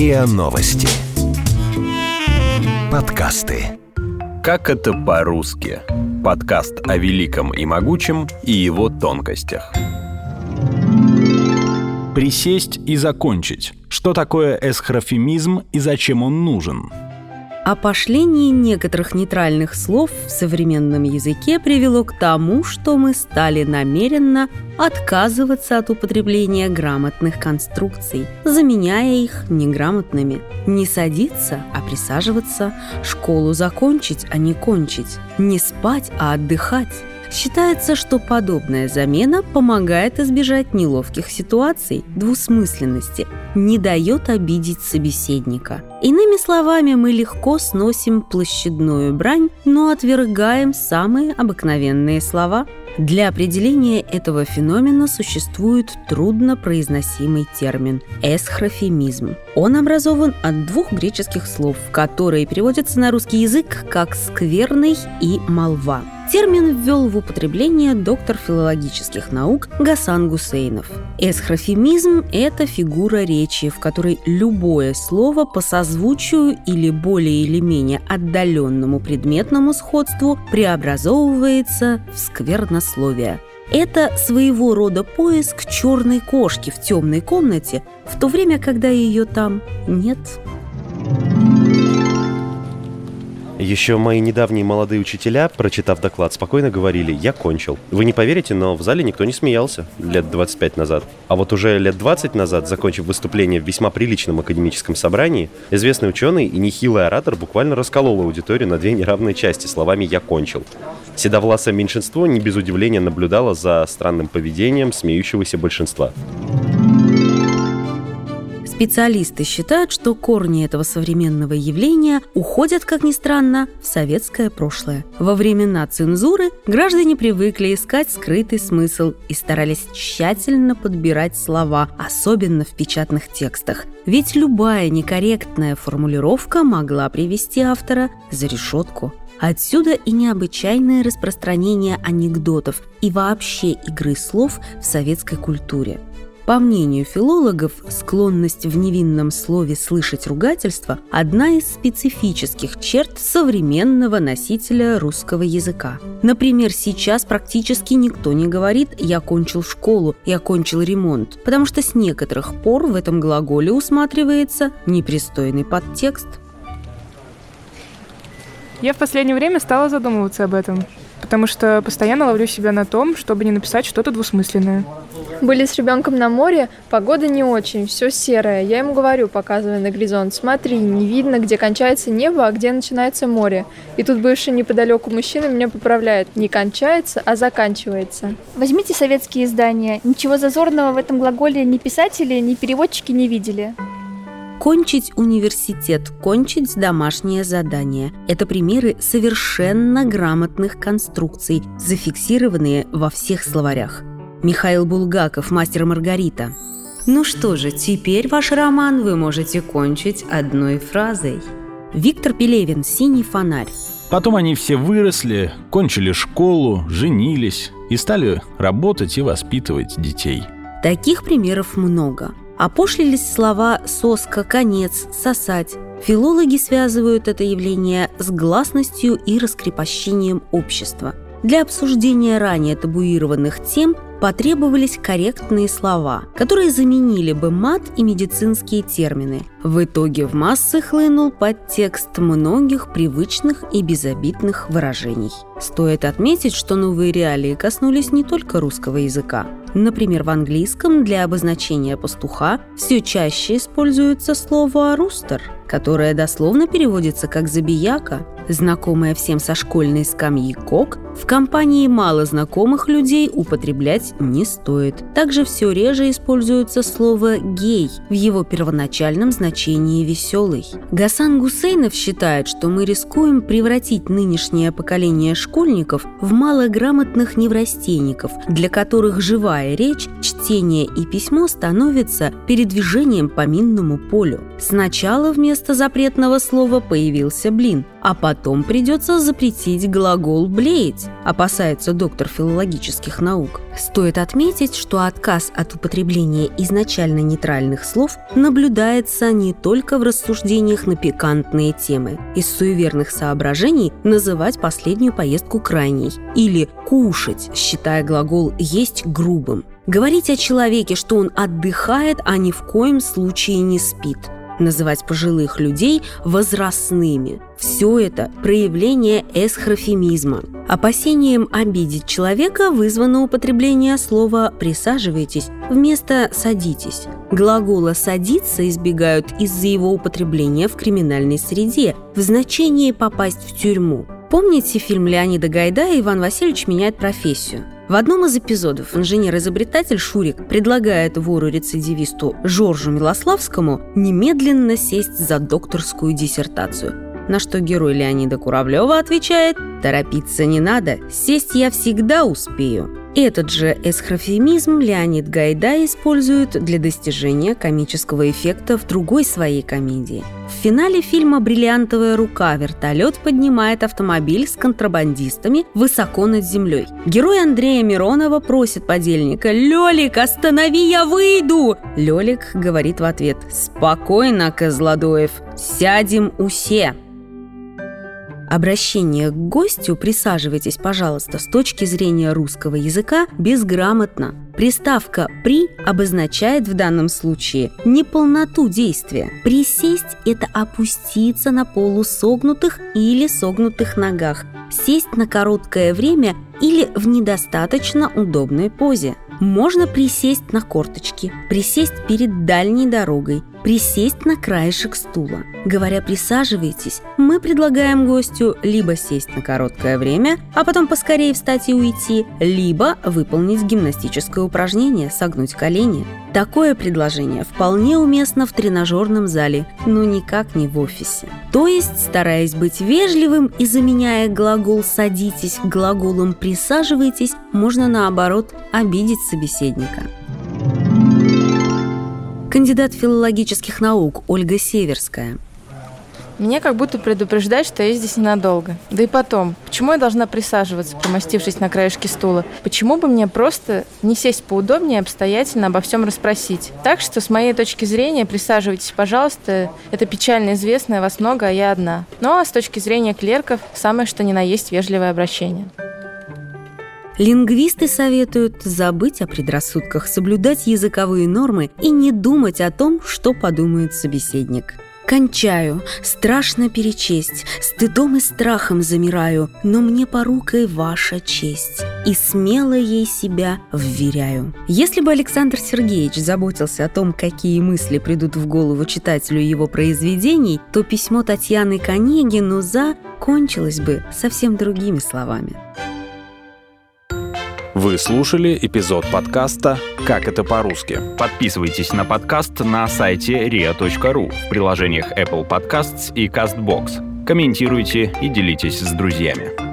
РИА Новости. Подкасты. Как это по-русски? Подкаст о великом и могучем и его тонкостях. Присесть и закончить. Что такое эсхрофемизм и зачем он нужен? Опошление некоторых нейтральных слов в современном языке привело к тому, что мы стали намеренно отказываться от употребления грамотных конструкций, заменяя их неграмотными. Не садиться, а присаживаться, школу закончить, а не кончить, не спать, а отдыхать. Считается, что подобная замена помогает избежать неловких ситуаций, двусмысленности, не дает обидеть собеседника. Иными словами, мы легко сносим площадную брань, но отвергаем самые обыкновенные слова. Для определения этого феномена существует труднопроизносимый термин – эсхрофемизм. Он образован от двух греческих слов, которые переводятся на русский язык как «скверный» и «молва». Термин ввел в употребление доктор филологических наук Гасан Гусейнов. Эсхрофемизм – это фигура речи, в которой любое слово по созвучию или более или менее отдаленному предметному сходству преобразовывается в сквернословие. Это своего рода поиск черной кошки в темной комнате, в то время, когда ее там нет. Еще мои недавние молодые учителя, прочитав доклад, спокойно говорили: «Я кончил». Вы не поверите, но в зале никто не смеялся лет 25 назад. А вот уже лет 20 назад, закончив выступление в весьма приличном академическом собрании, известный ученый и нехилый оратор буквально расколол аудиторию на две неравные части словами «я кончил». Седовласое меньшинство не без удивления наблюдало за странным поведением смеющегося большинства. Специалисты считают, что корни этого современного явления уходят, как ни странно, в советское прошлое. Во времена цензуры граждане привыкли искать скрытый смысл и старались тщательно подбирать слова, особенно в печатных текстах. Ведь любая некорректная формулировка могла привести автора за решетку. Отсюда и необычайное распространение анекдотов и вообще игры слов в советской культуре. По мнению филологов, склонность в невинном слове слышать ругательство – одна из специфических черт современного носителя русского языка. Например, сейчас практически никто не говорит «я кончил школу», «я кончил ремонт», потому что с некоторых пор в этом глаголе усматривается непристойный подтекст. Я в последнее время стала задумываться об этом, потому что постоянно ловлю себя на том, чтобы не написать что-то двусмысленное. Были с ребенком на море, погода не очень, все серое. Я ему говорю, показывая на горизонт: смотри, не видно, где кончается небо, а где начинается море. И тут бывший неподалеку мужчина меня поправляет: не кончается, а заканчивается. Возьмите советские издания. Ничего зазорного в этом глаголе ни писатели, ни переводчики не видели. Кончить университет, кончить домашнее задание – это примеры совершенно грамотных конструкций, зафиксированные во всех словарях. Михаил Булгаков, «Мастер и Маргарита». Ну что же, теперь ваш роман вы можете кончить одной фразой. Виктор Пелевин, «Синий фонарь». Потом они все выросли, кончили школу, женились и стали работать и воспитывать детей. Таких примеров много. Опошлились слова «соска», «конец», «сосать». Филологи связывают это явление с гласностью и раскрепощением общества. Для обсуждения ранее табуированных тем потребовались корректные слова, которые заменили бы мат и медицинские термины. В итоге в массы хлынул подтекст многих привычных и безобидных выражений. Стоит отметить, что новые реалии коснулись не только русского языка. Например, в английском для обозначения пастуха все чаще используется слово «рустер», которое дословно переводится как «забияка». Знакомая всем со школьной скамьи «кок» в компании малознакомых людей употреблять не стоит. Также все реже используется слово «гей» в его первоначальном значении «веселый». Гасан Гусейнов считает, что мы рискуем превратить нынешнее поколение школьников в малограмотных неврастенников, для которых живая речь, чтение и письмо становятся передвижением по минному полю. Сначала вместо вместо запретного слова появился блин. А потом придется запретить глагол «блеять», опасается доктор филологических наук. Стоит отметить, что отказ от употребления изначально нейтральных слов наблюдается не только в рассуждениях на пикантные темы. Из суеверных соображений называть последнюю поездку крайней. Или «кушать», считая глагол «есть» грубым. Говорить о человеке, что он отдыхает, а ни в коем случае не спит. Называть пожилых людей возрастными. Все это проявление эсхрофемизма. Опасением обидеть человека вызвано употребление слова «присаживайтесь» вместо «садитесь». Глагола «садиться» избегают из-за его употребления в криминальной среде, в значении «попасть в тюрьму». Помните фильм Леонида Гайдая «Иван Васильевич меняет профессию»? В одном из эпизодов инженер-изобретатель Шурик предлагает вору-рецидивисту Жоржу Милославскому немедленно сесть за докторскую диссертацию. На что герой Леонида Куравлева отвечает: «Торопиться не надо, сесть я всегда успею». Этот же эсхрофемизм Леонид Гайдай использует для достижения комического эффекта в другой своей комедии. В финале фильма «Бриллиантовая рука» вертолет поднимает автомобиль с контрабандистами высоко над землей. Герой Андрея Миронова просит подельника: «Лёлик, останови, я выйду!» Лёлик говорит в ответ: «Спокойно, Козлодоев, сядем усе». Обращение к гостю «присаживайтесь, пожалуйста» с точки зрения русского языка безграмотно. Приставка «при» обозначает в данном случае неполноту действия. Присесть – это опуститься на полусогнутых или согнутых ногах, сесть на короткое время или в недостаточно удобной позе. Можно присесть на корточки, присесть перед дальней дорогой, присесть на краешек стула. Говоря «присаживайтесь», мы предлагаем гостю либо сесть на короткое время, а потом поскорее встать и уйти, либо выполнить гимнастическое упражнение «согнуть колени». Такое предложение вполне уместно в тренажерном зале, но никак не в офисе. То есть, стараясь быть вежливым и заменяя глагол «садитесь» глаголом «присаживайтесь», можно, наоборот, обидеть собеседника. Кандидат филологических наук Ольга Северская. Меня как будто предупреждают, что я здесь ненадолго. Да и потом, почему я должна присаживаться, примостившись на краешке стула? Почему бы мне просто не сесть поудобнее и обстоятельно обо всем расспросить? Так что, с моей точки зрения, присаживайтесь, пожалуйста. Это печально известно, вас много, а я одна. Ну а с точки зрения клерков, самое что ни на есть вежливое обращение. Лингвисты советуют забыть о предрассудках, соблюдать языковые нормы и не думать о том, что подумает собеседник. «Кончаю, страшно перечесть, стыдом и страхом замираю, но мне порукой ваша честь, и смело ей себя вверяю». Если бы Александр Сергеевич заботился о том, какие мысли придут в голову читателю его произведений, то письмо Татьяны к Онегину кончилось бы совсем другими словами. Вы слушали эпизод подкаста «Как это по-русски». Подписывайтесь на подкаст на сайте ria.ru, в приложениях Apple Podcasts и CastBox. Комментируйте и делитесь с друзьями.